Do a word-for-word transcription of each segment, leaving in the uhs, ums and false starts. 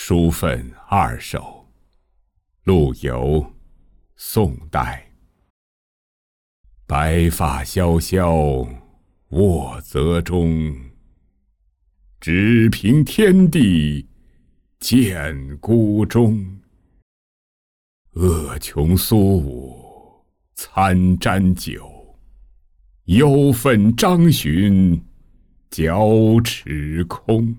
书愤二首，陆游，宋代。白发萧萧卧泽中，只凭天地见孤钟。恶穷苏武参沾酒，忧愤张巡交池空。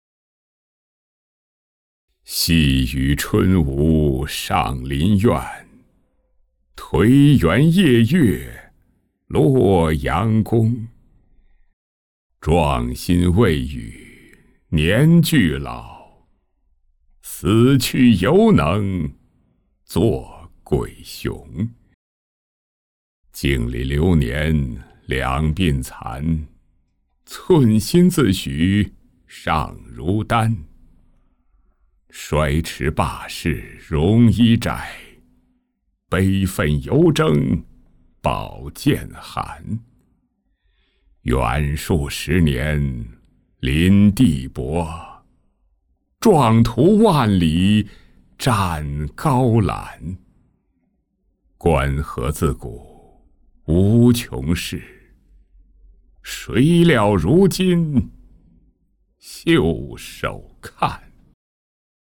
细雨春无上林苑，颓垣夜月洛阳宫。壮心未与年俱老，死去犹能作鬼雄。镜里流年两鬓残，寸心自许尚如丹。衰迟罢市容衣窄，悲愤犹争宝剑寒。远戍十年临地薄，壮图万里战高览。关河自古无穷事，谁料如今袖手看。